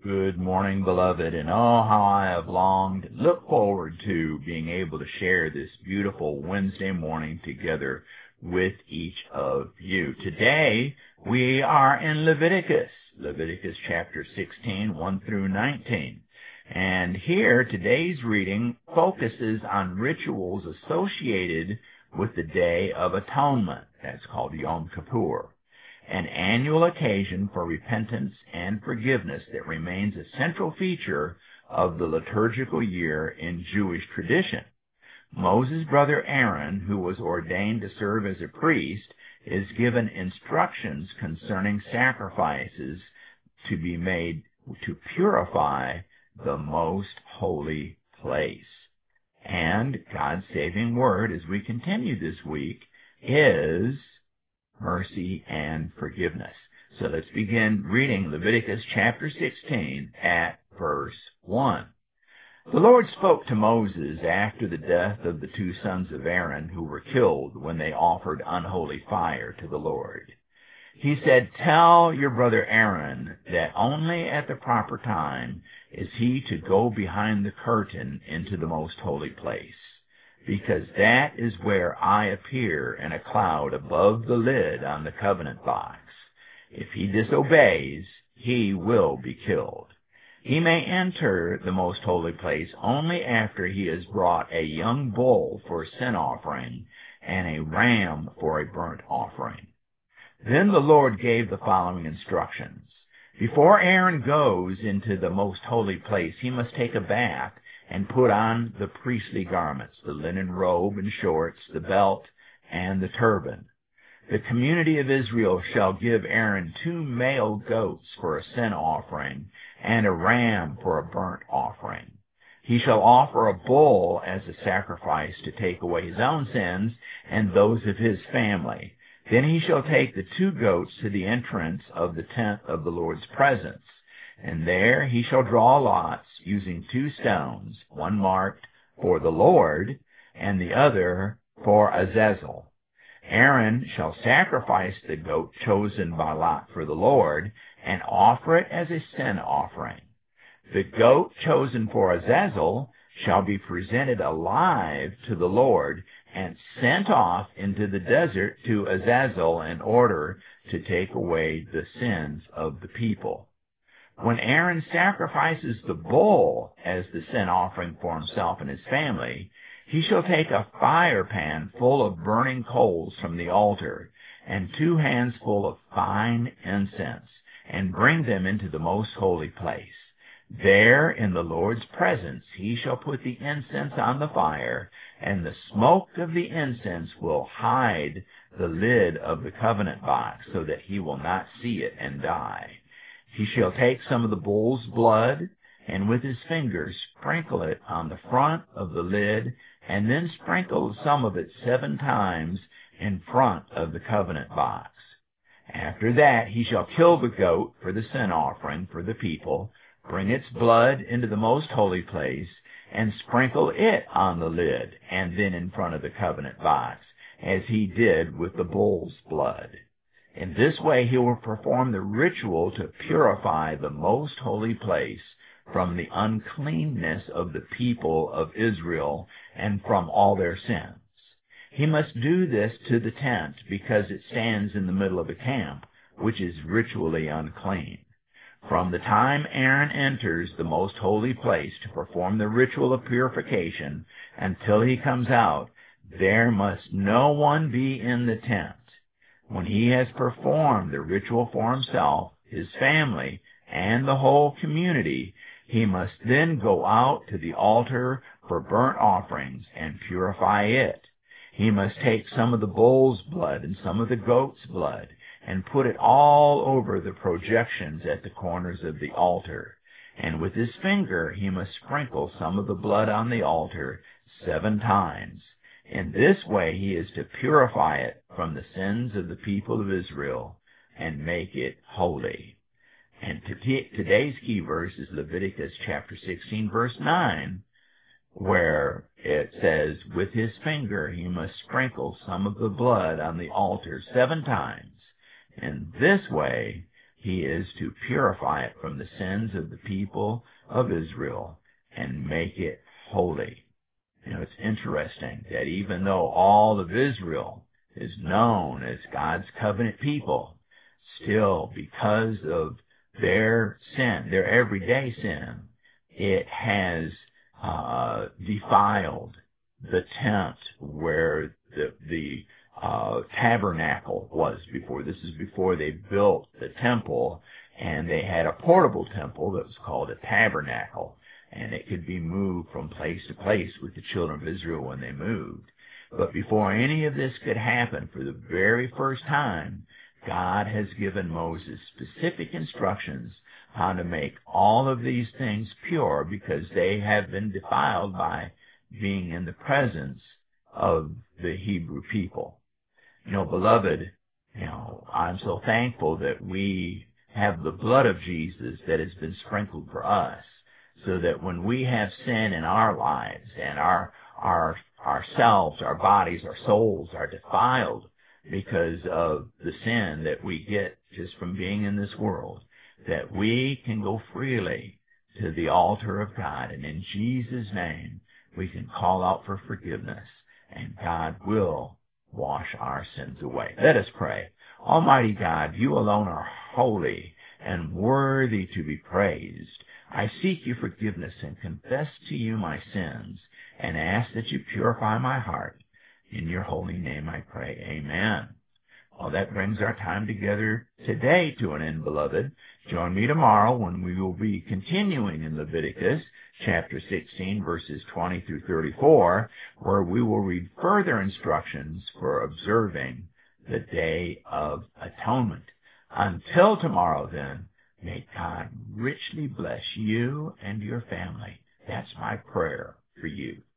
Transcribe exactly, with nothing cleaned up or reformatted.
Good morning, beloved, and oh, how I have longed and look forward to being able to share this beautiful Wednesday morning together with each of you. Today, we are in Leviticus, Leviticus chapter sixteen, one through nineteen. And here, today's reading focuses on rituals associated with the Day of Atonement. That's called Yom Kippur, an annual occasion for repentance and forgiveness that remains a central feature of the liturgical year in Jewish tradition. Moses' brother Aaron, who was ordained to serve as a priest, is given instructions concerning sacrifices to be made to purify the most holy place. And God's saving word as we continue this week is mercy and forgiveness. So let's begin reading Leviticus chapter sixteen at verse one. The Lord spoke to Moses after the death of the two sons of Aaron who were killed when they offered unholy fire to the Lord. He said, "Tell your brother Aaron that only at the proper time is he to go behind the curtain into the most holy place, because that is where I appear in a cloud above the lid on the covenant box. If he disobeys, he will be killed. He may enter the most holy place only after he has brought a young bull for a sin offering and a ram for a burnt offering." Then the Lord gave the following instructions. Before Aaron goes into the most holy place, he must take a bath and put on the priestly garments, the linen robe and shorts, the belt, and the turban. The community of Israel shall give Aaron two male goats for a sin offering and a ram for a burnt offering. He shall offer a bull as a sacrifice to take away his own sins and those of his family. Then he shall take the two goats to the entrance of the tent of the Lord's presence, and there he shall draw lots using two stones, one marked for the Lord and the other for Azazel. Aaron shall sacrifice the goat chosen by lot for the Lord and offer it as a sin offering. The goat chosen for Azazel shall be presented alive to the Lord and sent off into the desert to Azazel in order to take away the sins of the people. When Aaron sacrifices the bull as the sin offering for himself and his family, he shall take a fire pan full of burning coals from the altar and two hands full of fine incense, and bring them into the most holy place. There, in the Lord's presence, he shall put the incense on the fire, and the smoke of the incense will hide the lid of the covenant box, so that he will not see it and die. He shall take some of the bull's blood, and with his fingers sprinkle it on the front of the lid, and then sprinkle some of it seven times in front of the covenant box. After that he shall kill the goat for the sin offering for the people, bring its blood into the most holy place, and sprinkle it on the lid, and then in front of the covenant box, as he did with the bull's blood. In this way he will perform the ritual to purify the most holy place from the uncleanness of the people of Israel and from all their sins. He must do this to the tent because it stands in the middle of the camp, which is ritually unclean. From the time Aaron enters the most holy place to perform the ritual of purification until he comes out, there must no one be in the tent. When he has performed the ritual for himself, his family, and the whole community, he must then go out to the altar for burnt offerings and purify it. He must take some of the bull's blood and some of the goat's blood and put it all over the projections at the corners of the altar. And with his finger he must sprinkle some of the blood on the altar seven times. In this way he is to purify it from the sins of the people of Israel and make it holy. And today's key verse is Leviticus chapter sixteen, verse nine, where it says, with his finger he must sprinkle some of the blood on the altar seven times. In this way He is to purify it from the sins of the people of Israel and make it holy. You know, it's interesting that even though all of Israel is known as God's covenant people, still, because of their sin, their everyday sin, it has uh, defiled the tent where the the uh, tabernacle was before. This is before they built the temple, and they had a portable temple that was called a tabernacle, and it could be moved from place to place with the children of Israel when they moved. But before any of this could happen, for the very first time, God has given Moses specific instructions how to make all of these things pure, because they have been defiled by being in the presence of the Hebrew people. You know, beloved, you know, I'm so thankful that we have the blood of Jesus that has been sprinkled for us, so that when we have sin in our lives and our our ourselves, our bodies, our souls are defiled because of the sin that we get just from being in this world, that we can go freely to the altar of God, and in Jesus' name we can call out for forgiveness, and God will wash our sins away. Let us pray. Almighty God, you alone are holy and worthy to be praised. I seek your forgiveness and confess to you my sins, and ask that you purify my heart. In your holy name I pray. Amen. Well, that brings our time together today to an end, beloved. Join me tomorrow when we will be continuing in Leviticus chapter sixteen, verses twenty through thirty-four, where we will read further instructions for observing the Day of Atonement. Until tomorrow, then, may God richly bless you and your family. That's my prayer for you.